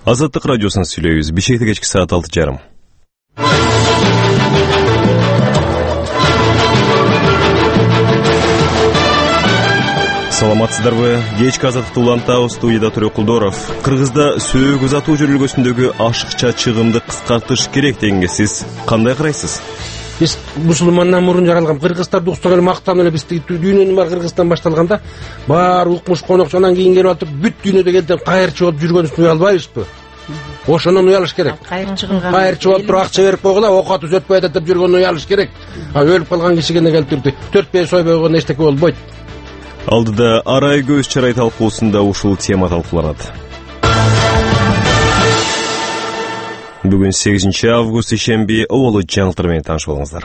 Азаттык радиосунан сүйлөйбүз. Бишкекте кечки саат 6:30. Саламатсыздарбы? Кечки азаттыкты улантабыз. Студияда Төрө Кулдоров. Кыргызда сөөгү узатуу жөрөлгөсүндөгү ашыкча чыгымды кыскартыш керек дегенге сиз кандай карайсыз? Биз мусулмандан мурун жаралган кыргыздарды уксак эле мактанып эле бизди дүйнөнүн баары Кыргызстан башталганда баары укмуш конок анан кийин келип атып бүт дүйнөдө келден кайырчы болуп жүргөнүбүздөн уялбайбызбы? Ошондон уялыш керек. Кайырчы болуп туруп акча берип койгула, окаты өтпөй атат деп жүргөндөн уялыш керек. Өлүп калган кишиге келип турду 4-5 сойбой койгондо эчтеке болбойт. Алдыда арай көз чарай талкуусунда ушул тема талкууланат. Бүгүн 8 август ишемби, оболу жаңылыктар менен тааныш болуңуздар.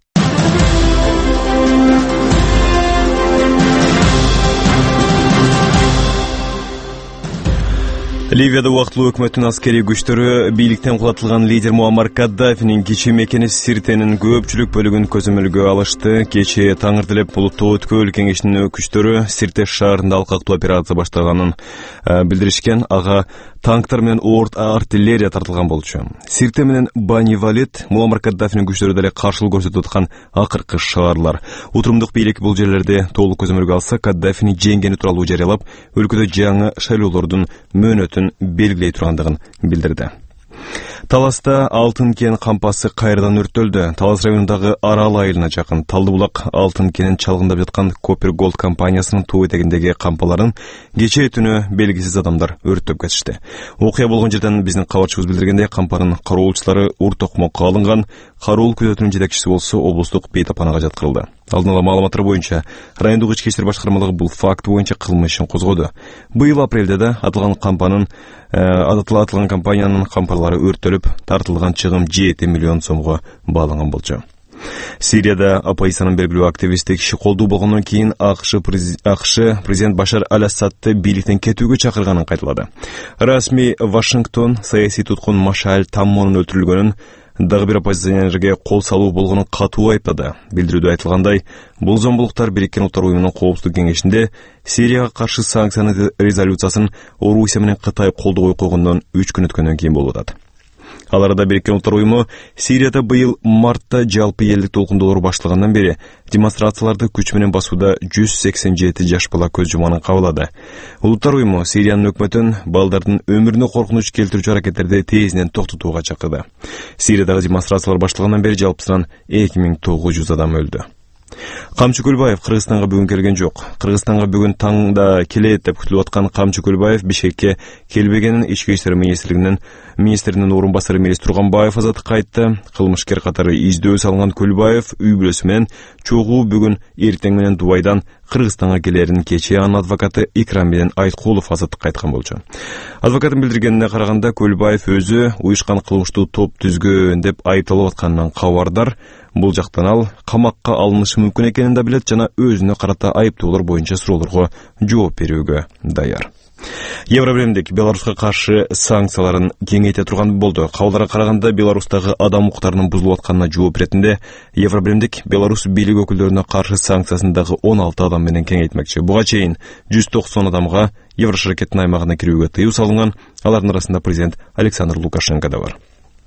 Ливияда убактылуу өкмөттүн аскерий күчтөрү бийликтен кулатылган лидер Муаммар Каддафинин кичи мекени Сиртенин көпчүлүк бөлүгүн көзөмөлгө алышты. Кечээ таңертелеп булуттуу өткөл кеңешинин күчтөрү Сирте шаарында алкактуу операция баштаганын билдиришкен. Ага танктар менен орт артиллерия тартылган болчу. Сирте менен Бани Валид Муаммар Каддафинин күчтөрү деле каршылык көрсөтүп аткан акыркы шаарлар. Утурумдук бийлик бул жерлерде толук көзөмөлгө алса, Каддафини жеңгени тууралуу жарыялап, өлкөдө жаңы шайлоолордун мөөнөтүн белгилей тургандыгын билдирди. Таласта алтын кен кампасы кайрадан өрттөлдү. Талас районундагы Арал айылына жакын Талдыбулак алтын кенин чалгындап жаткан Copper Gold компаниясынын туу этегиндеги кампаларын кечээ түнү белгисиз адамдар өрттөп кетишти. Окуя болгон жерден биздин кабарчыбыз билдиргендей, кампанын кароолчулары ур токмокко алынган. Кароол күзөтүүнүн жетекчиси болсо облустук бейтапанага жаткырылды. Алдын ала маалыматтар боюнча, райондук ички иштер башкармалыгы бул факт боюнча кылмыш ишин козгоду. Быйыл апрелде да аталган компаниянын кампалары өрттөлүп, тартылган чыгым 7 миллион сомго бааланган болчу. Сирияда оппозициянын белгилүү активисти киши колдуу болгондон кийин АКШ президент Башар аль-Асадты бийликтен кетүүгө чакырганын кайталады. Расмий Вашингтон саясий туткун Машаль Таммонун өлтүрүлгөнүн дагы бир оппозиционерге кол салуу болгонун катуу айыптады. Билдирүүдө айтылгандай, бул зомбулуктар Бириккен Улуттар уюмунун коопсуздук кеңешинде Сирияга каршы санкциянын резолюциясын Орусия менен Кытай колдобой койгондон 3 күн өткөндөн кийин болуп атат. Ал арада Бириккен Улуттар уюму Сирияда быйыл мартта жалпы элдик толкундоолор башталгандан бери демонстрацияларды күч менен басууда 187 жаш бала көз жумганын кабылады. Улуттар уюму Сириянын өкмөтүн балдардын өмүрүнө коркунуч келтирүүчү аракеттерди тезинен токтотууга чакырды. Сириядагы демонстрациялар башталгандан бери жалпысынан 2900 адам өлдү. Камчы Көлбаев Кыргызстанга бүгүн келген жок. Кыргызстанга бүгүн таңда келет деп күтүлүп аткан Камчы Көлбаев Бишкекке келбегенин ички иштер министринин орун басары Мелис Турганбаев азаттыкка айтты. Кылмышкер катары издөө салган Көлбаев үй бүлөсү менен чогуу бүгүн эртең менен Дубайдан Кыргызстанга келерин кечээ анын адвокаты Икрамбек Айткулов азаттыкка айткан болчу. Адвокаттын билдиргенине караганда, Көлбаев өзү уюшкан кылмыштуу топ түзгөн деп айыпталып атканынан кабардар. Бул жактан ал камакка алынышы мүмкүн экенин да билет жана өзүнө карата айыптоолор боюнча суроолорго жооп берүүгө даяр. Евробиримдик Беларуска каршы санкцияларын кеңейте турган болду. Кабылдарга караганда, Беларустагы адам укуктарынын бузулуп атканына жооп беретинде Евробиримдик Беларус бийлик өкүлдөрүнө каршы санкциясын дагы 16 адам менен кеңейтмекчи. Буга чейин 190 адамга Еврошарекеттин аймагына кирүүгө тыюу салынган. Алардын арасында президент Александр Лукашенко да бар.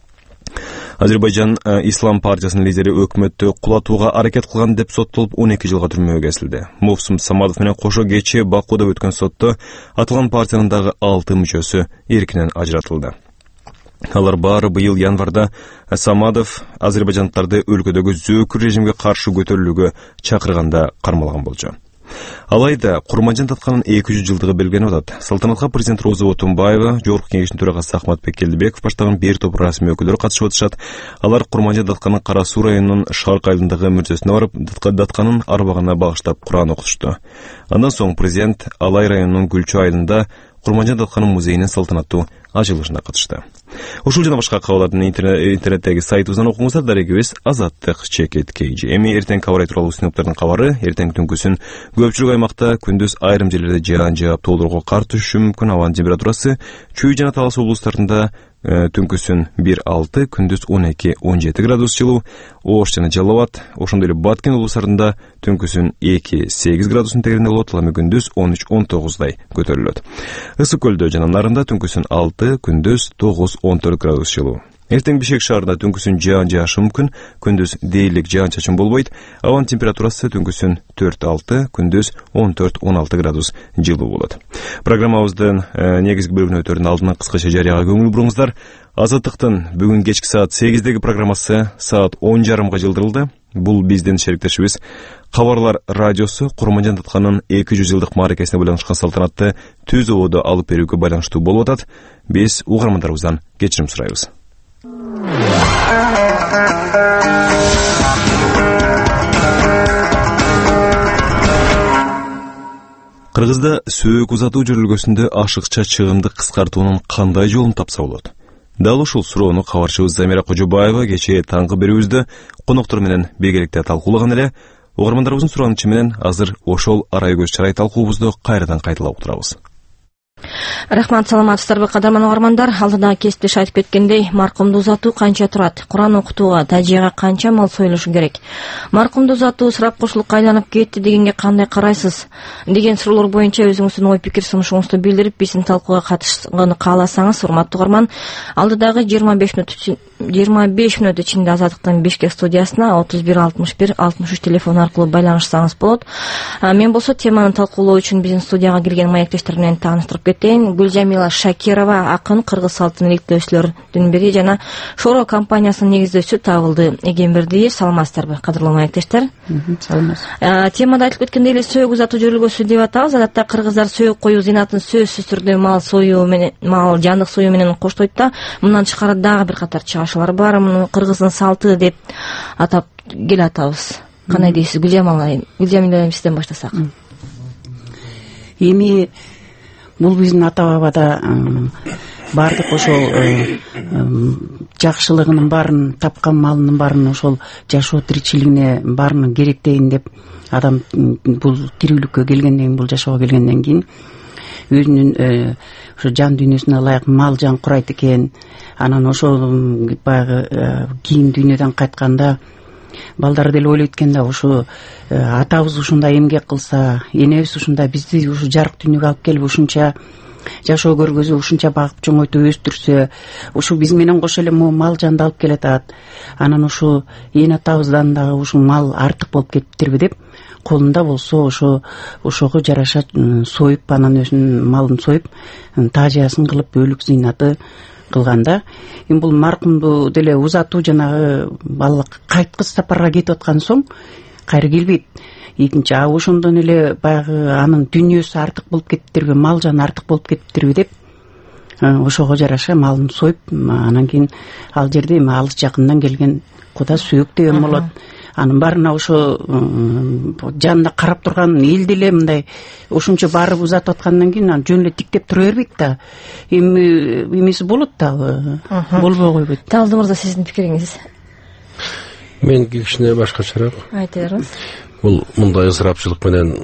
Азербайжан Ислам партиясынын лидери өкмөттү кулатууга аракет кылган деп соттолуп 12 жылга түрмөгө кесилди. Мовсум Самадов менен кошо кечээ Бакуда өткөн сотто аталган партиянын дагы 6 мүчөсү эркинен ажыратылды. Алар баары быйыл январда Самадов азербайжандыктарды өлкөдөгү зөөкүр режимге каршы көтөрүлүүгө чакырганда кармалган болчу. Алайда Курманжан татканын 200 жылдыгы белгиленип атат. Салтанатка президент Роза Отунбаева, Жогорку кеңештин төрагасы Ахматбек Келдибеков баштаган бир топ расмий өкүлдөр катышып атышат. Алар Курманжан татканын Кара Суу районунун Шарк айылындагы мүрзөсүнө барып, татканын арбагына багыштап Куран окутушту. Андан соң президент Алай районунун Гүлчү айылында Курманжан татканын музейинин салтанаттуу ачылышына катышты. Ушул жана башка кабарлардын интернеттеги сайтыбыздан окуңуздар. Дарегибиз Азаттык ЧКТ. Эми эртең кабар тууралуу синоптиктердин кабары. Эртең түнкүсүн көпчүлүк аймакта, күндүз айрым жерлерде жаан жаап тоолорго кар түшүшү мүмкүн. Абанын температурасы Чүй жана Талас облустарында түнкүсүн 1-6, күндүз 12-17 градус жылуу. Ош жана Жалал Абад, ошондой эле Баткен облустарында түнкүсүн 2-8 градус тегеринде болот, ал эми күндүз 13-19 көтөрүлөт. Ысык көлдө жана Нарында түнкүсүн 6, күндүз 9-14 градус жылуу. Эртең Бишкек шаарында түнкүсүн жаан жаашы мүмкүн, күндүз дээрлик жаан-чачын болбойт. Абанын температурасы түнкүсүн 4-6, күндүз 14-16 градус жылуу болот. Программабыздын негизги бөлүгүнө өтөрдөн алдынан кыскача жарыяга көңүл буруңуздар. Азаттыктын бүгүн кечки саат 8-деги программасы саат 10:30 жылдырылды. Бул биздин шериктешибиз Кабарлар радиосу Курманжан Татканын 200 жылдык мааракесине байланышкан салтанатты түз ободо алып берүүгө байланыштуу болуп атат. Биз угармандарыбыздан кечирим сурайбыз. Кыргызда сөөк узатуу жөрөлгөсүндө ашыкча чыгымды кыскартуунун кандай жолун тапса болот? Дал ушул суроону кабарчыбыз Замира Кожобаева кечээ таңкы берүүбүздө коноктор менен бегеректе талкуулаган эле. Угармандарыбыздын суранычы менен азыр ошол арай көз чарай талкуубузду кайрадан кайталап утурабыз. Рахмат, саламатсыздарбы кадырман угармандар. Алдыда кесиптеш айтып кеткендей, маркумду узатуу канча турат? Куран окутууга, тажыяга канча мал союлушу керек? Маркумду узатуу ысырап кошулукка айланып кетти дегенге кандай карайсыз? Деген суроолор боюнча өзүңүздүн ой пикир сунушуңузду билдирип, биздин талкууга катышканды кааласаңыз, урматтуу угарман, алдыдагы 25 мүнөт ичинде Азаттыктын Бишкек студиясына 31-61-63 телефон аркылуу байланышсаңыз болот. Мен болсо теманы талкуулоо үчүн биздин студияга келген маектештер менен тааныштырып кетейин. Гүлжамила Шакирова, акын, кыргыз салтын иликтөөчүлөрдүн бири жана Шоро компаниясынын негиздөөчүсү Табылды Эгембердиев. Саламатсыздарбы, кадырлуу маектештер? Саламатсыз. Темада айтылып кеткендей эле сөөк узатуу жөрөлгөсү деп атабыз. Адатта кыргыздар сөөк коюу зыйнатын сөзсүз түрдө мал союу менен, мал жандык союу менен коштойт да. Мындан тышкары дагы бир катар чыгашуулар бар. Муну кыргыздын салты деп атап келатабыз. Кандай дейсиз, Гүлжамила сизден баштасак? Эми бул биздин ата бабада бардык ошол жакшылыгынын баарын, тапкан малынын баарын ошол жашоо тиричилигине баарын керектейин деп адам бул тирүүлүккө келгенден кийин, бул жашоого келгенден кийин өзүнүн ошо жан дүйнөсүнө ылайык мал жан курайт экен. Анан ошол баягы кийин дүйнөдөн кайтканда балдары деле ойлойт экен да, ушу атабыз ушундай эмгек кылса, энебиз ушундай бизди ушу жарык дүйнөгө алып келип ушунча жашоо көргөзүп, ушунча багып чоңойтуп өстүрсө, ушу биз менен кошо эле мал жанды алып келатат. Анан ушу эне атабыздан дагы ушу мал артык болуп кетиптирби деп, колунда болсо ошого жараша союп, анан өзүнүн малын союп, тажыясын кылып, өлүк зыйнаты кылганда, эми бул маркумду деле узатуу жанагы балалык кайткыс сапарга кетип аткан соң кайра келбейт. Экинчи, ошондон эле баягы анын дүйнөсү артык болуп кетиптирби, мал жан артык болуп кетиптирби деп, ошого жараша малын союп, анан кийин ал жерде эми алыс жакындан келген куда сөөк деген болот. Анын баарына ошо жанында карап турган эл деле мындай ошончо барып узатып аткандан кийин анан жөн эле тиктеп тура бербейт да. Эми эмеси болот дагы, болбой койбойт. Табылды мырза, сиздин пикириңиз? Меники кичине башкачараак. Айта бериңиз. Бул мындай ысырапчылык менен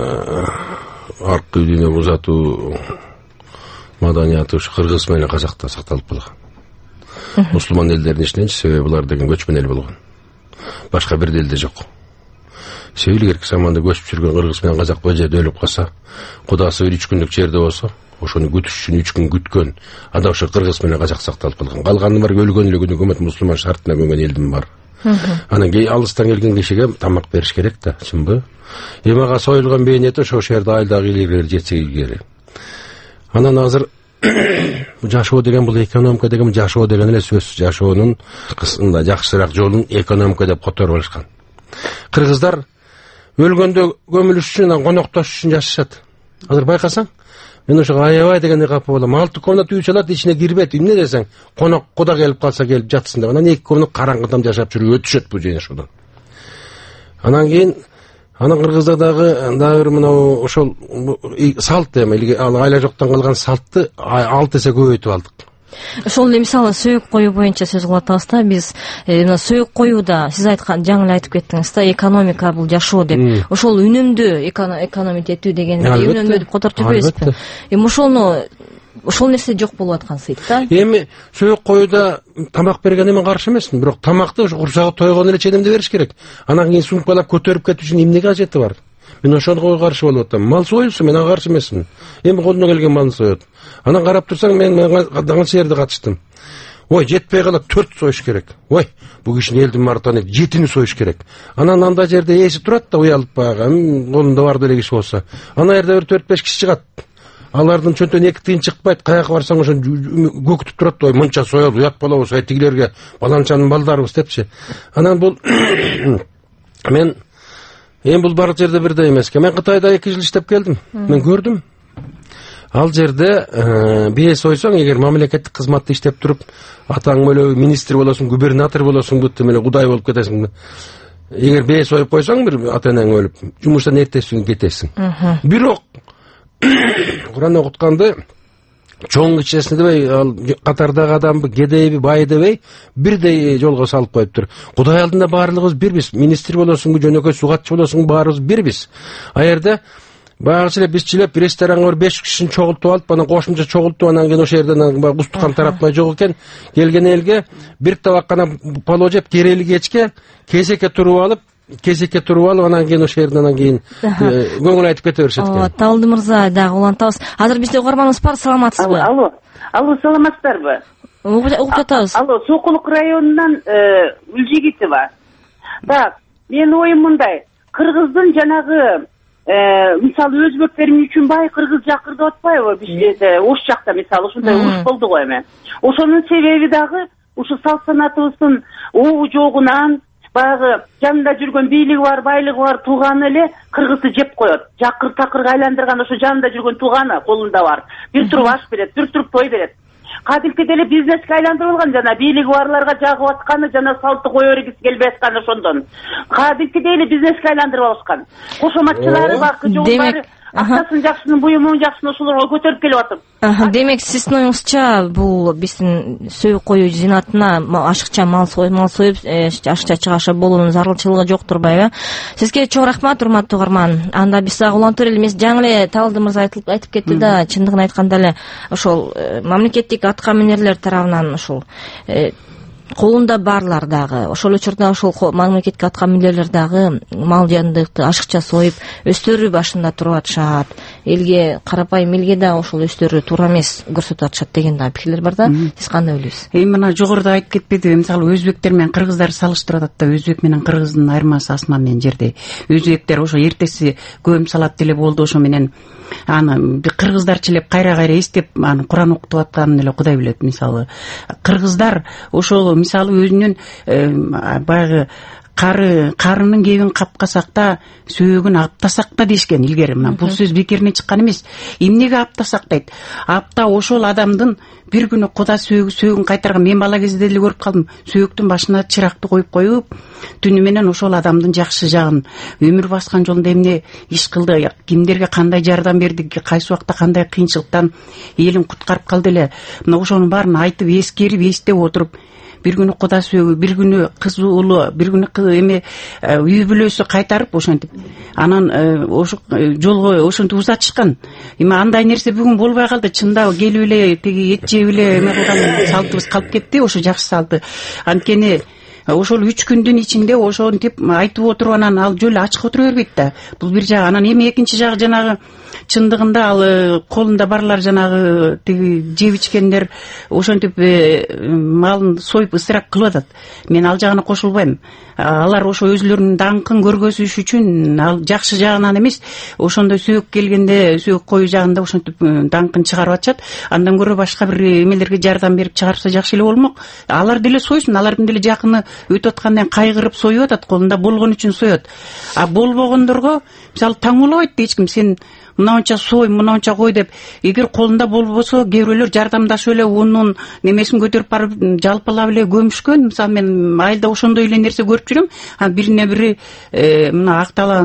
аркы дүйнө узатуу маданияты ушу кыргыз менен казакта сакталып калган. Мусулман элдердин ичиненчи, себеби булар деген көчмөн эл болгон. Башка бир элде жок. Себеби илгерки заманда көчүп жүргөн кыргыз менен казак бул жерде өлүп калса, кудасы бир 3 күндүк жерде болсо, ошону күтүш үчүн 3 күн күткөн. Анда ошо кыргыз менен казак сакталып калган. Калганы бар өлгөн эле күнү көмөт, мусулман шартына көнгөн элдин бар. Анан алыстан келген кишиге тамак бериш керек да, чынбы? Эми ага союлган бейнети ошол жерде айылдагы илгери жетсе илгери. Анан азыр жашоо деген бул экономика деген, жашоо деген эле сөзсүз жашоонун кысында жакшыраак жолун экономика деп которуп алышкан. Кыргыздар өлгөндө көмүлүш үчүн, коноктош үчүн жашашат. Азыр байкасаң, мен ошо аябай дегенде капа болом. 6 комната үй чалат, ичине кирбейт. Эмне десең, конок куда келип калса келип жатсын деп. Анан 2 комната караңгыдан жашап жүрүп өтүшөт бул жашоодон. Анан кийин кыргыздардагы дагы мынау ошол салт эми айла жоктон калган салтты 6 эсе көбөйтүп алдык. Ошол эле мисалы сөөк коюу боюнча сөз кылып атабыз да, биз сөөк коюуда сиз айткан жаңы эле айтып кеттиңиз да, экономика бул жашоо деп. Ошол үнөмдү экономить этүү деген үнөмдү деп которуп жүрбөйсүзбү? Эми ошону ошол нерсе жок болуп аткансыйт да. Эми сөөк коюуда тамак бергенге мен каршы эмесмин, бирок тамакты ошо курсагы тойгон эле ченемде бериш керек. Анан кийин сумкалап көтөрүп кетүү үчүн эмне кажети бар? Мен ошого каршы болуп атам. Мал союусу мен ага каршы эмесмин. Эми колуна келген малды соет. Анан карап турсаң мен канча жерде катыштым. Ой, жетпей калат 4 союш керек. Ой, бул кишинин элдин мартаны 7-ни союш керек. Анан анда жерде эси турат да уялып баягы, колунда бар деле киши болсо. Ана жерде бир 4-5 киши чыгат. Алардын чөнтөн 2 тыйын чыкпайт, каяка барсаң ошо көктүп турат. Ой, мынча соёл, уят болобуз, тигилерге баланчанын балдарыбыз депчи. Анан бул мен бул барлык жерде бирдей эмес. Мен Кытайда 2 жыл иштеп келдим. Мен көрдүм. Ал жерде бие сойсоң, эгер мамлекеттик кызматта иштеп туруп, атаң эле министр болосуң, губернатор болосуң, бүттү эле кудай болуп кетесиң. Эгер бие союп койсоң, бир ата-энаң өлүп, жумуштан эртеси күнү кетесиң. Бирок Куран окутканды чоң кичесин дебей, ал катардагы адамды кедейби, бай дебей, бирдей жолго салып коюптур. Кудай алдында баардыгыбыз бирбиз. Министр болосуңбу, жөнөкөй сугатчы болосуңбу, баарыбыз бирбиз. А жерде багычы эле биз чилеп ресторанга 5 кишини чогултуп алып, анан кошумча чогултуп, анан кийин ошол жерден устукан таратмай жок экен. Келген элге бир табак гана палоо жеп, керели кечке кезекке туруп алып, анан кийин ошол жерден анан кийин көңүл айтып кете беришет экен. Талды мырза дагы улантабыз. Азыр бизде угарманыбыз бар, саламатсызбы? Алло, саламатсыздарбы? Угуп жатабыз. Алло, Сокулук районунан Үлжегитова. Так, менин оюм мындай. Кыргыздын жанагы мисалы өзбектер үчүн бай кыргыз жакыр деп атпайбы? Бизде Ош жакта мисалы ушундай уруш болду го эми. Ошонун себеби дагы ушу салтанатыбыздын обу жогунан баягы жанында жүргөн бийлиги бар, байлыгы бар тууганы эле кыргызды жеп коет. Жакыр такырга айландырган ошо жанында жүргөн тууганы колунда бар. Бир туруп аш берет, бир туруп той берет. Кадимки деле бизнеске айландырып алган, жана бийлиги барларга жагып атканы, жана салты кое бергиси келбей аткан ошондон. Кадимки деле бизнеске айландырып алышкан. Кошоматчылары бар, кыжоң бар. Актасын жакшынын, буюмун жакшыны ошолорго көтөрүп келип атып. Демек, сиздин оюңузча бул биздин сөөк коюу зинатына ашыкча мал союп, ашыкча чыгаша болуунун зарылчылыгы жок турбайбы? Сизге чоң рахмат, урматтуу угарман. Анда биз дагы улантып эле, жаңы эле Талды мырза айтып кетти да, чындыгын айтканда эле ошол мамлекеттик атка минерлер тарабынан ошол колунда барлар дагы, ошол учурда ошол мамлекеттик атка минерлер дагы мал жандыкты ашыкча союп, өстөрү башында туруп атышат. Элге, карапайым элге да ошол өстөрү туура эмес көрсөтүп атышат деген да пикирлер бар да. Сиз кандай ойлойсуз? Мына жогоруда айтып кетпедиби, мисалы өзбектер менен кыргыздар салыштырып атат да, өзбек менен кыргыздын айырмасы асман менен жердей. Өзбектер ошо эртеси көм салат деле болду, ошо менен аны кыргыздарчылеп кайра эстеп аны Куран окутуп атканын эле Кудай билет. Мисалы кыргыздар ошол мисалы өзүнүн баягы карынын кебин капкасак да, сөөгүн аптасак да дешкен илгери. Мына бул сөз бекерине чыккан эмес. Эмнеге аптасак дейт? Апта ошол адамдын бир күнү Куда сөөгүн кайтарган. Мен бала кезде деле көрүп калдым. Сөөктүн башына чыракты коюп, түнү менен ошол адамдын жакшы жагын, өмүр баскан жолунда эмне иш кылды, кимдерге кандай жардам берди, кайсы убакта кандай кыйынчылыктан элин куткарып калды эле. Мына ошонун баарын айтып, эскерип, эстеп отуруп, бир күнү Куда сөөгү, бир күнү кыз уулу, бир күнү эме үй бүлөсү кайтарып ошентип, анан ошо жолго ошентип узатышкан. Эми андай нерсе бүгүн болбой калды. Чында келип эле тиги эт жеп эле эме кылган салтыбыз калып кетти, ошо жакшы салты. Анткени ошол 3 күндүн ичинде ошентип айтып отуруп анан ал жөн ачык отура бербейт да. Бул бир жагы. Анан эми экинчи жагы жанагы чындыгында ал колунда барлар жанагы тиги жеп ичкендер ошентип малын союп ысырап кылып атат. Мен ал жагына кошулбайм. Алар ошо өзүлөрүнүн даңкын көргөзүш үчүн ал жакшы жагынан эмес, ошондой сөөк келгенде сөөк коюу жагында ошентип даңкын чыгарып атышат. Андан көрө башка бир эмелерге жардам берип чыгарса жакшы эле болмок. Алар деле сойсун, алардын деле жакыны өтүп аткандан кайгырып союп атат, колунда болгон үчүн соет. А болбогондорго мисалы таңуулабайт эч ким, сен мынанча сой, мынанча кой деп. Эгер колунда болбосо, кээ бирөөлөр жардамдашып эле унун немесин көтөрүп барып жалпылап эле көмүшкөн. Мисалы мен айылда ошондой эле нерсе көрүп жүрөм. Бирине бири мына Актала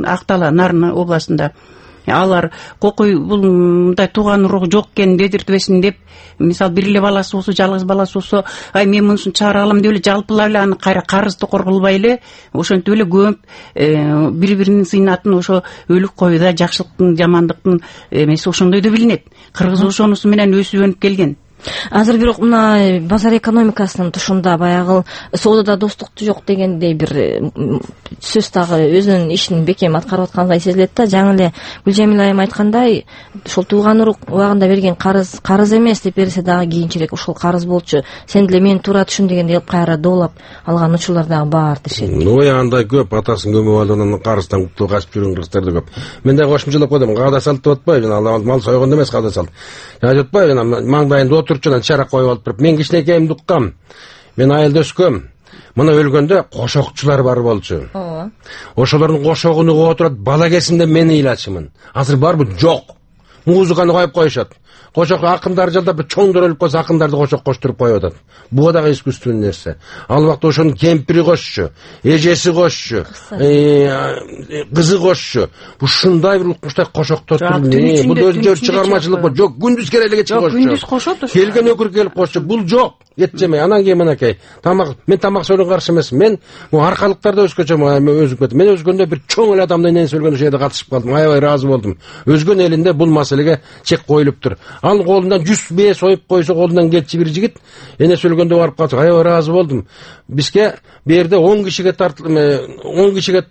Нарын областында алар кокуй бул мындай тууган уругу жок экен дедиртпесин деп, мисалы бир эле баласы болсо, жалгыз баласы болсо, ай мен мунусун чыгара алам деп эле жалпылап эле аны кайра карызды коргулбай эле ошентип эле көп бири-биринин зыйнатын ошо өлүк коюуда жакшылыктын жамандыктын эмеси ошондой да билинет. Кыргыз ошонусу менен өсүп өнүп келген. Азыр бирок мына базар экономикасынын тушунда баягы соодада достукту жок дегендей бир сөз дагы өзүнүн ишин бекем аткарып аткандай сезилет да. Жаңы эле Гүлжамил айым айткандай, ушул тууган урук убагында берген карыз эмес деп берсе дагы кийинчерээк ушул карыз болчу, сен деле мени туура түшүн дегендей кылып кайра доолап алган учурлар дагы бар дешет. Ой, андай көп атасын көмүп алып карыздан кутулуп качып жүргөн кыргыздар да көп. Мен дагы кошумчалап койдум, каада салт деп атпайбы, жана мал сойгондо эмес каада салт. Жана атпайбы, жана маңдайында отурчу чара коюп алып туруп, мен кичинекейимди уккам. Мен айылда өскөм. Мына өлгөндө кошокчулар бар болчу. Ошолордун кошогуну угуп отурат, бала кезимде мен ыйлачымын. Азыр барбы? Жок. Музыканы коюп коюшат. Кошок акындар жалдап бир чоңдор өлүп калса акындарды кошок коштуруп коюп атат. Буга дагы искусственный нерсе. Ал убакта ошонун кемпири кошчу, эжеси кошчу, кызы кошчу. Ушундай бир укмуштай кошоктор турду. Бул өзүнчө чыгармачылык жок, күндүз керелиге чыгып кошчу. Күндүз кошот ошо. Келген өкүр келип кошчу. Бул жок. Эт жемей, анан кийин мынакей. Мен тамак сөйлөгөнгө каршы эмесмин. Мен аркалыктарда өскөчө өзүм кетти. Мен өзгөндө бир чоң эле адамдын энеси өлгөн жерде катышып калдым. Аябай ыраазы болдум. Өзгөн элинде бул маселеге чек коюлуптур. Ал колундан 100 бие союп койсо, колундан кетчи бир жигит энеси өлгөндө барып калды. Аябай ыраазы болдум. Бизге бу жерде 10 кишиге 10 кишиге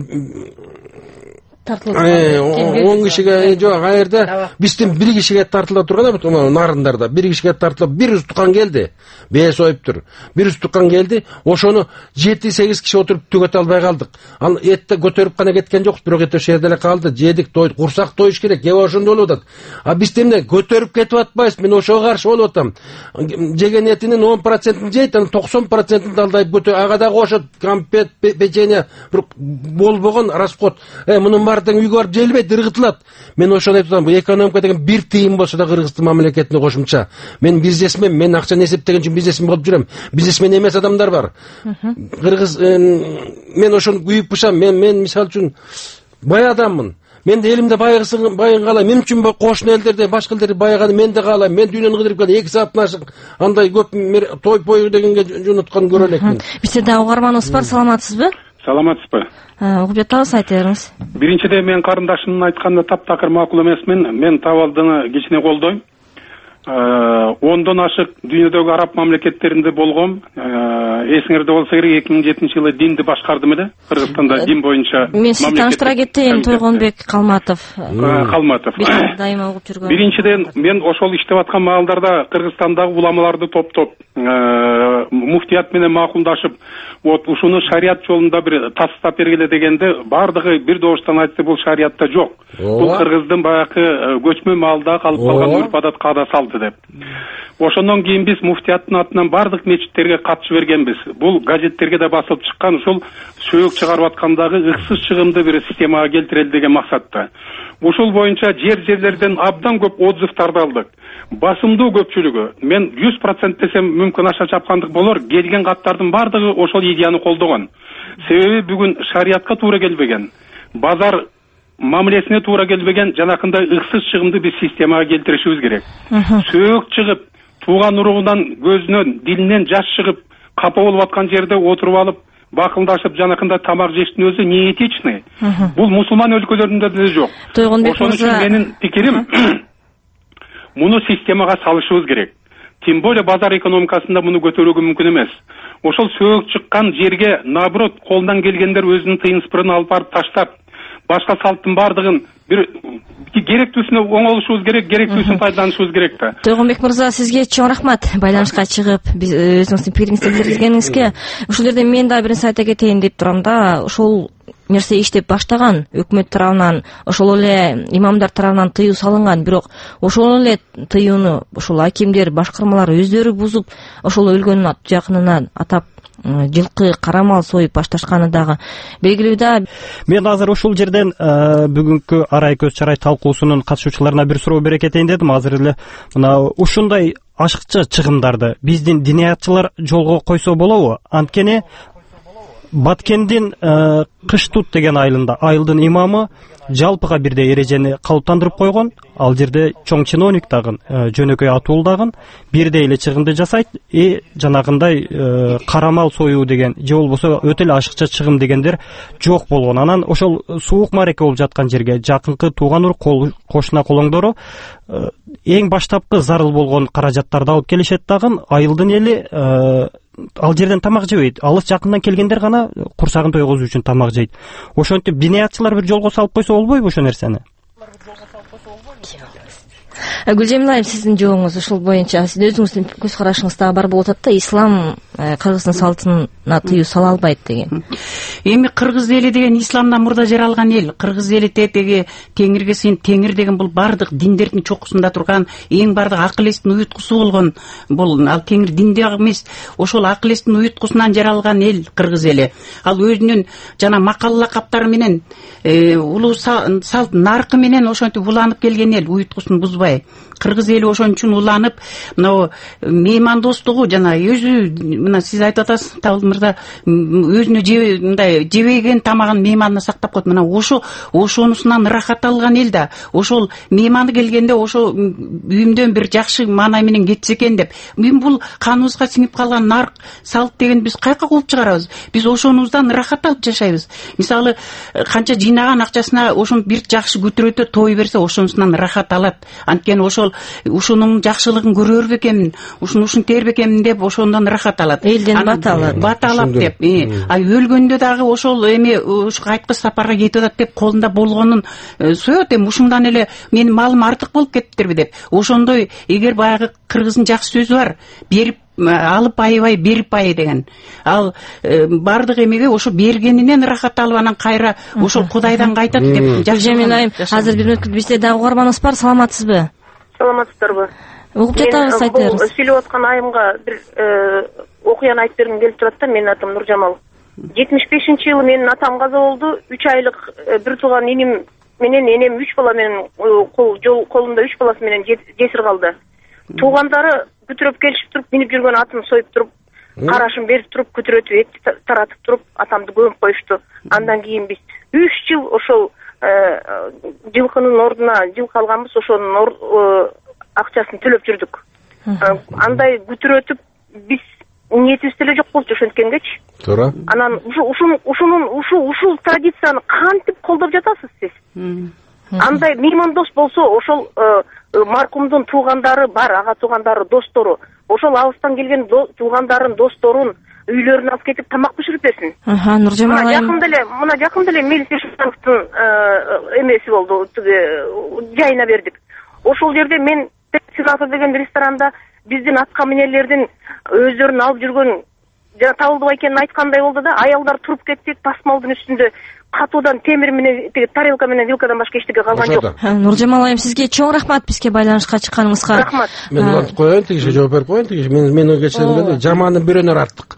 10 кишиге жок, айерде биздин 1 кишиге тартыла турган бут нарындарда 1 кишиге тартылып 1 устукан келди. Бие союптур. 1 устукан келди. Ошону 7-8 киши отуруп түгөтө албай калдык. Ал этти көтөрүп гана кеткен жокпуз, бирок эт ошол жерде эле калды. Жедик, тойдук, курсак тоюш керек. Кээ ошондой болуп атат. А биз эмне көтөрүп кетип атпайбыз? Мен ошого каршы болуп атам. Жеген этинин 10%-ын жейт, анан 90%-ын алдайып көтө. Ага да кошот, компет, печенье, бир болбогон расход. Мунун баардыгы үйгө барып желбейт, ыргытылат. Мен ошону айтып атам, бу экономика деген бир тыйын болсо да Кыргыздын мамлекетине кошумча. Мен бизнесмен, мен акчаны эсептеген үчүн бизнесмен болуп жүрөм. Бизнесмен эмес адамдар бар. Кыргыз мен ошону күйүп бушам. Мен мисалы үчүн бай адаммын. Мен де элимде байыгысын каалайм. Мен үчүн кошуна элдерде, башка элдерде байыганы мен де каалайм. Мен дүйнөнү кыдырып келдим. 2 сааттан ашык андай көп той дегенге жөнөткөн көрө элекмин. Бизде дагы угарманыбыз бар, саламатсызбы? Саламатсызбы? Угуп жатабыз, айта бериңиз. Биринчиден мен карындашымдын айтканына таптакыр макул эмесмин. Мен табалдыны кичине колдойм. 10дон ашык дүйнөдөгү араб мамлекеттеринде болгом. Эсиңерде болсо керек, 2007-жылы динди башкардым эле. Кыргызстанда дин боюнча мен сизди тааныштыра кетейин, Тойгонбек Калматов. Биз дайыма угуп жүргөн. Биринчиден мен ошол иштеп аткан маалдарда Кыргызстандагы уламаларды топтоп, муфтият менен макулдашып, вот ушуну шарият жолунда бир тастап бергиле дегенде, бардыгы бир добуштан айтса бул шариятта жок. Бул Кыргыздын баягы көчмө маалда калып калган урп-адат каада салды деп. Ошондон кийин биз муфтияттын атынан бардык мечиттерге катышып бергенбиз. Бул газеттерге да басылып чыккан, ушул сөөк чыгарып аткандагы ыксыз чыгымды бир системага келтирели деген максатта. Ушул боюнча жерлерден абдан көп отзывдарды алдык. Басымдуу көпчүлүгү, мен 100% десем мүмкүн аша чапкандык болор, келген каттардын бардыгы ошол идеяны колдогон. Себеби бүгүн шариятка туура келбеген, базар мамилесине туура келбеген жанакындай ыксыз чыгымды биз системага келтиришибиз керек. Сөөк чыгып, тууган уругунан көзүнөн, дилинен жаш чыгып, капа болуп аткан жерде отуруп алып, бакылдашып жанакында тамак жештин өзү неэтичный. Бул мусулман өлкөлөрүндө деле жок. Ошон үчүн менин пикирим, муну системага салышыбыз керек. Тем более базар экономикасында муну көтөрүүгө мүмкүн эмес. Ошол сөөк чыккан жерге наоборот колунан келгендер өзүнүн тыйын сыпырын алып барып таштап, башка салттын бардыгын бир керектүүсүнө оңолушубуз керек, керектүүсүн пайдаланышыбыз керек да. Тойгонбек мырза, сизге чоң рахмат. Байланышка чыгып, биз өзүңүздүн пикириңизди билдиргениңизге. Ушул жерде мен да бир нерсе айта кетейин деп турам да. Ошол нерсе иштеп баштаган өкмөт тарабынан, ошол эле имамдар тарабынан тыюу салынган, бирок ошол эле тыюуну ошол акимдер, башкармалар өздөрү бузуп, ошол өлгөндүн жакынына атап жылкы, карамал союп башташканы дагы белгилүү да. Мен азыр ушул жерден бүгүнкү арай көз чарай талкуусунун катышуучуларына бир суроо бере кетейин дедим. Азыр эле мына ушундай ашыкча чыгымдарды биздин диниятчылар жолго койсо болобу? Анткени Баткендин Кыштут деген айылдын имамы жалпыга бирдей эрежени калыптандырып койгон. Ал жерде чоң чиновник дагы, жөнөкөй атуул дагы бирдей эле чыгымды жасайт. Жанагындай карамал союу деген же болбосо өтө эле ашыкча чыгым дегендер жок болгон. Анан ошол суук мареке болуп жаткан жерге жакынкы тууган урук кошуна колоңдору эң баштапкы зарыл болгон каражаттарды алып келишет дагы. Айылдын эли ал жерден тамак жебейт. Алыс жакындан келгендер гана курсагын тойгозуу үчүн тамак жейт. Ошентип бинаятчылар бир жолго салып койсо болбойбу ошо нерсени? Гүлжемил айым, сиздин жообуңуз ушул боюнча, сиз өзүңүздүн көз карашыңызда бар болуп атат да, ислам кыргыздын салтына тыюу сала албайт деген. Эми кыргыз эли деген исламдан мурда жаралган эл. Кыргыз эли тетеги теңирге сен теңир деген бул бардык диндердин чокусунда турган эң бардык акыл эстин уюткусу болгон. Бул ал теңир динде эмес, ошол акыл эстин уюткусунан жаралган эл кыргыз эли. Ал өзүнүн жана макал лакаптары менен улуу салт наркы менен ошентип уланып келген эл, уюткусун бузбай. Кыргыз эли ошон үчүн уланып, мына меймандостугу жана өзү, мына сиз айтып атасыз, Табыл мырза, өзүнү мындай жебеген тамагын мейманына сактап коет. Мына ошонусунан ырахат алган эл да, ошол мейманы келгенде ошо үйүмдөн бир жакшы маанай менен кетсе экен деп. Мен бул каныбызга сиңип калган нарк салт деген биз кайка кууп чыгарабыз? Биз ошонубуздан ырахат алып жашайбыз. Мисалы, канча жыйнаган акчасына ошону бир жакшы күтүрөтө той берсе, ошонусунан ырахат алат. Анткени ошол ушунун жакшылыгын көрөр бекемин, ушун тээр бекемин деп ошондон ырахат алат. Элден бата алат деп. А өлгөндө дагы ошол эми ушу кайткы сапарга кетип атат деп колунда болгонун соет. Эми ушундан эле менин малым артык болуп кетиптерби деп. Ошондой эгер баягы кыргыздын жакшы сөзү бар, берип алып айбай, берип ай деген. Ал бардык эмеге ошо бергенинен ырахат алып анан кайра ошол Кудайдан кайтат деп. Гүлжемил айым, азыр бир мүнөткө бизде дагы угарманыбыз бар. Саламатсызбы? Саламатсыздарбы? Угуп жатабыз, айтыңыз. Бул сүйлөп аткан айымга бир окуяны айтып бергим келип турат да. Менин атым Нуржамал. 75-жылы менин атам каза болду. 3 айлык бир тууган иним менен энем 3 бала менен колунда 3 баласы менен жесир калды. Туугандары күтүрөп келишип туруп, минип жүргөн атын союп туруп, карашын берип туруп, күтүрөтүп, этти таратып туруп, атамды көмүп коюшту. Андан кийин биз 3 жыл ошол жылкынын ордуна жылкы алганбыз, ошонун акчасын төлөп жүрдүк. Андай күтүрөтүп биз ниетибиз деле жок болчу ошенткенгечи. Туура. Анан ушул традицияны кантип колдоп жатасыз сиз? Андай меймандос болсо, ошол маркумдун туугандары бар, ага туугандары, достору. Ошол алыстан келген туугандарын, досторун үйлөрүнө алып кетип тамак биширип берсин. Нуржамал айым. Мына жакында эле Мелис Ишановдун эмеси болду, жайына бердик. Ошол жерде мен Сенатор деген ресторанда биздин атка минерлердин өздөрүн алып жүргөн жана Табылдыбай экенин айткандай болду да, аялдар туруп кетти, тасмалдын үстүндө катуудан темир менен, тарелка менен вилкадан башка эчтеке калган жок. Нуржамал айым, сизге чоң рахмат бизге байланышка чыкканыңызга. Рахмат. Мен улантып коеюн, тигише жооп берип коеюн, тигише. Мен кечирим, жаманын бирөөнөр артык.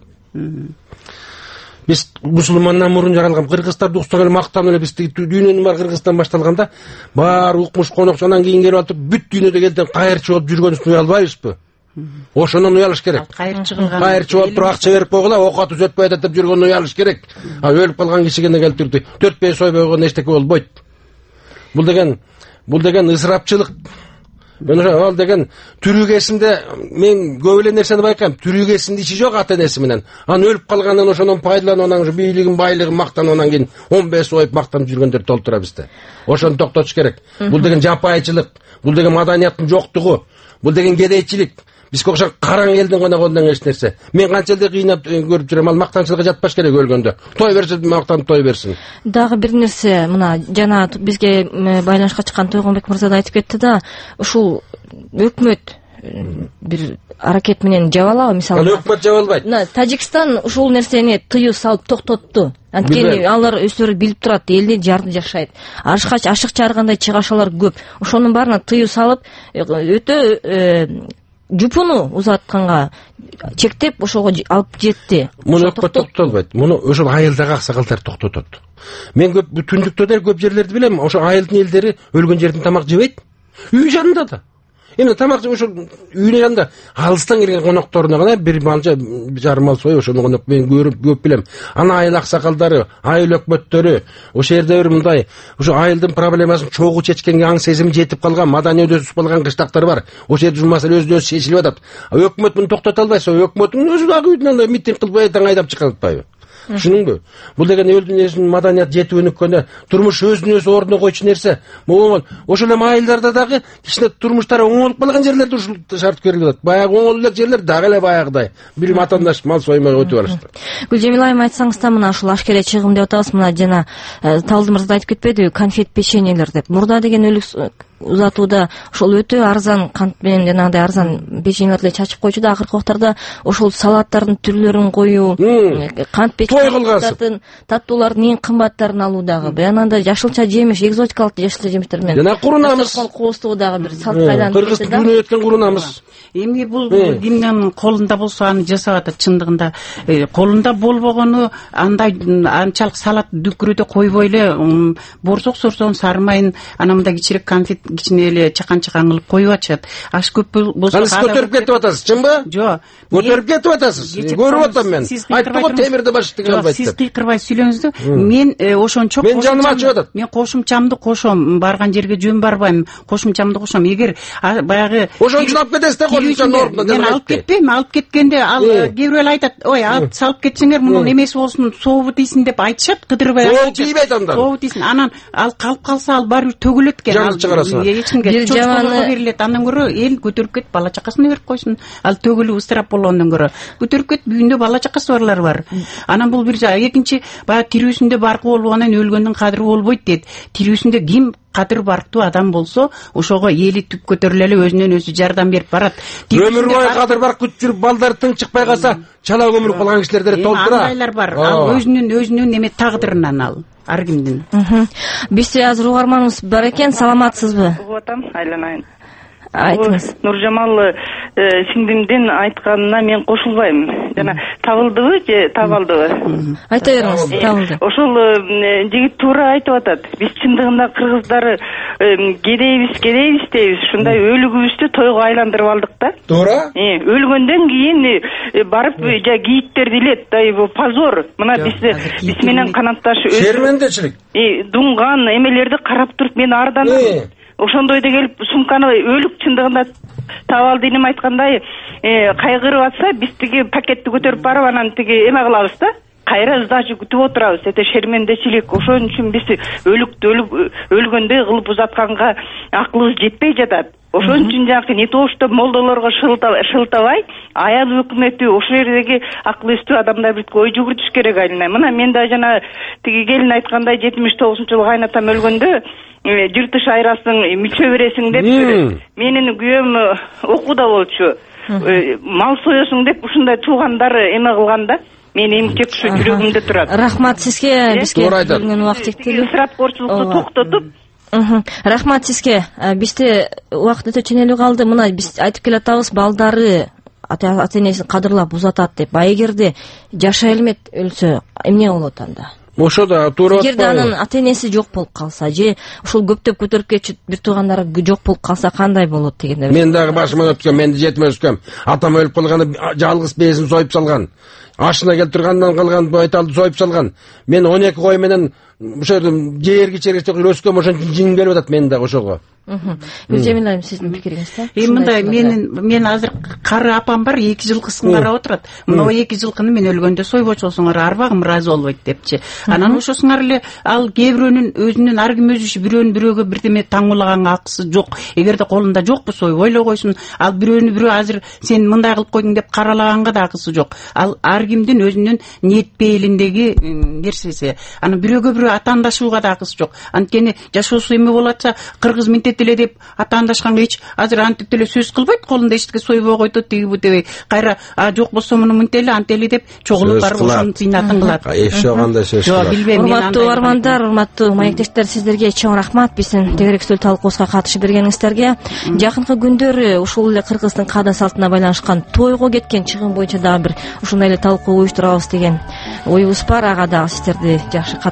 Биз мусулмандан мурун жаралган кыргыздар уксак эле мактанып эле бизди дүйнөнүн баары Кыргызстан башталганда баары укмуш конокчу анан кийин келип атып бүт дүйнөдө элден кайырчы болуп жүргөнүбүздүн уялбайбызбы? Ошондон уялыш керек. Кайырчы болуп туруп акча берип койгула, ок атып өтпөй атат деп жүргөндөн уялыш керек. Өлүп калган кишиге келтирди. 4-5 сойбой койгондо эчтеке болбойт. Бул деген ысырапчылык. Ал деген түрүгесинде мен көп эле нерсени байкайм. Түрүгесинде иши жок ата энеси менен. Анан өлүп калгандан ошондон пайдаланып, анан ушу бийлигин, байлыгын мактанып, анан кийин 15 сойуп мактанып жүргөндөр толтура бизде. Ошону токтотуш керек. Бул деген жапайчылык, бул деген маданияттын жоктугу, бул деген кедейчилик. Бизге окшогон караң элдин коногондон эч нерсе. Мен канча эле кыйнап көрүп жүрөм, ал мактанчылыкка жатпаш керек өлгөндө. Той берсе мактанып той берсин. Дагы бир нерсе, мына жана бизге байланышка чыккан Тойгонбек мырза да айтып кетти да, ушул өкмөт бир аракет менен жабалабы, мисалы. Ал өкмөт жабалбайт. Тажикстан ушул нерсени тыюу салып токтотту. Анткени алар өздөрү билип турат, элди жарды жашайт. Ашыкча ар кандай чыгашалар көп. Ошонун баарына тыюу салып, өтө жупуну узатканга чектеп ошого алып жетти. Муну өкмөт токтотолбойт. Муну ошол айылдагы аксакалдар токтотот. Мен көп түндүктө да көп жерлерди билем. Ошо айылдын элдери өлгөн жерден тамак жебейт. Үй жанында да. Эми тамак ошо үйүнө янда алыстан келген конокторуна гана бир малча жарым мал союп ошону конок мен көп билем. Ана айыл аксакалдары, айыл өкмөттөрү ошол жерде бир мындай ошо айылдын проблемасын чогуу чечкенге аң сезими жетип калган, маданият өсүп калган кыштактар бар. Ошол жерде маселе өзүнөн өзү чечилип атат. Өкмөт муну токтото албайт. Өкмөттүн өзү дагы үйдөн митинг кылып таң айдап чыгып атпайбы? Түшүнүңбү? Бул деген элдин өзүнүн маданият жетип өнүккөндө турмуш өзүнө өзү ордуна койчу нерсе. Могул ошол эле айылдарда дагы кичине турмуштары оңолуп калган жерлерде ушул шарт берилип атат. Баягы оңолуп элек жерлер дагы эле баягыдай бир матандаш мал соймой өтүп алышты. Гүлжемил айым, айтсаңыз да мына ушул ашкере чыгым деп атабыз, мына жана Талды мырза айтып кетпедиби, конфет печеньелер деп. Мурда деген өлүк узатууда ошол өтө арзан кант менен жанагындай арзан печеньелерди чачып койчу да, акыркы убактарда ошол салаттардын түрлөрүн коюу, кант печеньелердин таттуулардын эң кымбаттарын алуу дагы, баягындай жашылча жемиш, экзотикалык жашылча жемиштер менен жана курунамыз кубустуу дагы бир салт кайдан кыргыз күнү өткөн курунамыз. Эми бул кимдин колунда болсо аны жасап атат. Чындыгында колунда болбогону андай анчалык салат дүкүрүдө койбой эле борсок сорсоң сарымайын ана мындай кичирээк конфет кичине эле чакан кылып коюп атышат. Аш көп болсо сиз көтөрүп кетип атасыз, чынбы? Жок. Көтөрүп кетип атасыз. Көрүп атам мен. Айтты го темирди баш тиге албайт деп. Сиз кыйкырбай сүйлөңүздү. Мен ошончо мен жаным ачып атат. Мен кошумчамды кошом, барган жерге жөн барбайм. Кошумчамды кошом. Эгер баягы ошон үчүн алып кетесиз да, кошумчанын ордуна. Мен алып кетпейм. Алып кеткенде ал кээ бирөө эле айтат, ой, алып салып кетсеңер мунун эмеси болсун, сообу тийсин деп айтышат, кыдырбай. Сообу тийбейт андан. Сообу тийсин. Анан ал калып калса ал баары бир төгүлөт экен. Жанып чыгарасың. Эч кимге чочколорго берилет. Андан көрө эл көтөрүп кетип бала чакасына берип койсун. Ал төгүлүп ысырап болгондон көрө көтөрүп кетип үйүндө бала чакасы барлар бар. Анан бул бир экинчи баягы тирүүсүндө баркы болбогонун өлгөндүн кадыры болбойт дейт. Тирүүсүндө ким кадыр барктуу адам болсо ошого эли түп көтөрүлө эле өзүнөн өзү жардам берип барат. Өмүр бою кадыр барк күтүп жүрүп балдары тың чыкпай калса чала көмүлүп калган кишилерде толтура. Андайлар бар. Ал өзүнүн эме тагдырынан ал ар кимдин. Бизде азыр угарманыбыз бар экен, саламатсызбы? Угуп атам, айланайын. Айтыңыз. Нуржамал сиңдимдин айтканына мен кошулбайм. Жана табылдыбы же табалдыбы? Айта бериңиз, табылды. Ошол жигит туура айтып атат. Биз чындыгында кыргыздар кедейбиз дейбиз. Ушундай өлүгүбүздү тойго айландырып алдык да. Туура? Өлгөндөн кийин барып кийиттерди илет. Бул позор. Мына биз менен канатташ шермендечилик. Дунган эмелерди карап туруп мен арданам. Ошондойдо келип сумканы өлүк чындыгында табалды инем айткандай кайгырып атса, биз тиги пакетти көтөрүп барып анан тиги эме кылабыз да. Кайра сдача күтүп отурабыз. Это шермендечилик. Ошон үчүн биз өлүктү өлгөндөй кылып узатканга акылыбыз жетпей жатат. Ошон үчүн жакы не то что молдолорго шылтабай, аял өкмөтү ошол жердеги акыл эстүү адамдар бир ой жүгүртүш керек айланайын. Мына мен да жана тиги келин айткандай 79-жылы кайнатам өлгөндө жыртыш айрасың, мүчө бересиң деп менин күйөөм окууда болчу. Мал соесуң деп ушундай туугандар эме кылганда мен эмчек ушу жүрөгүмдө турат. Рахмат сизге, бизге бөлүнгөн убакыт чектелүү. Ысырапкорчулукту токтотуп. Рахмат сизге. Бизде убакыт өтө ченелүү калды. Мына биз айтып келатабыз, балдары ата-энесин кадырлап узатат деп. А эгерде жашай элмет өлсө эмне болот анда? Ошо да туура атпайбы? Эгерде анын ата-энеси жок болуп калса, же ушул көптөп көтөрүп кетчү бир туугандары жок болуп калса кандай болот дегенде. Мен дагы башыман өткөн, мен жетим өскөм. Атам өлүп калганда жалгыз бээсин союп салган. Ашына келтиргандан калган байталды союп салган. Мен 12 кой менен ошо жээрги чергечте өскөм, ошон жин келип атат мен дагы ошого. Гүлжемил айым, сиздин пикириңизде? Мындай мен азыр кары апам бар, 2 жылкысын карап отурат. Мына 2 жылкыны мен өлгөндө сойбочусуңар, арбагым ыраазы болбойт депчи. Анан ошосуңар эле ал кээ бирөөнүн өзүнүн ар ким өзү бирөөгө бирдеме таңуулаганга акысы жок. Эгерде колунда жокпу сойбой эле койсун. Ал бирөөнү бирөө азыр сен мындай кылып койдуң деп каралаганга да акысы жок. Ал ар кимдин өзүнүн ниет пейилиндеги нерсеси. Анан бирөөгө бирөө атаандашууга да акысы жок. Анткени жашоосу эме болуп атса, кыргыз эле деп атаандашканга эч азыр антип эле сөз кылбайт, колунда эчтеке сойбой койтот деги бу дебей. Кайра жок болсо муну мынтели антели деп чогулуп барып ошонун зыйнатын кылат. Эч жогандай сөз кылат. Жок, билбейм. Урматтуу угармандар, урматтуу маектештер, сиздерге чоң рахмат биздин тегеректүү талкуубузга катышып бергениңиздерге. Жакынкы күндөрү ушул эле кыргыздын каада салтына байланышкан тойго кеткен чыгым боюнча дагы бир ушундай эле талкуу уюштурабыз деген оюбуз бар. Ага дагы сиздерди жакшы катышып берет деп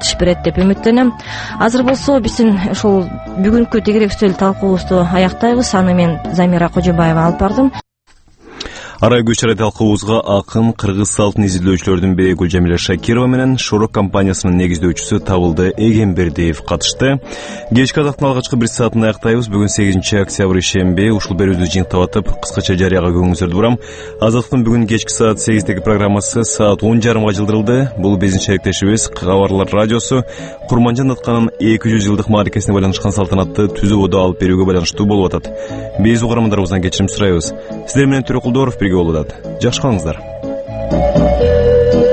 деп үмүттөнөм. Азыр болсо биздин ушул бүгүнкү тегерек үстөл талкуубузду аяктайбыз. Аны мен Замира Кожобаева алып бардым. Арай көчөрө талкуубузга акын кыргыз салтын изилдөөчүлөрдүн бири Гүлжамиля Шакирова менен Шорок компаниясынын негиздөөчүсү Табылды Эгембердиев катышты. Кечки азактын алгачкы 1 саатын аяктайбыз. Бүгүн 8 октябрь шемби. Ушул берүүбүздү жыйынтап атып, кыскача жарыяга көңүлүңүздөрдү бурам. Азаттын бүгүн кечки саат 8деги программасы саат 10:30 жылдырылды. Бул биздин шериктешибиз Кабарлар радиосу Курманжан Атканын 200 жылдык мааракесине байланышкан салтанатты түзүүбүдү алып берүүгө байланыштуу болуп атат. Биз угармандарыбыздан кечирим сурайбыз. Сиздер менен Төрөкулдоров бирге болуп атат. Жакшы калыңыздар.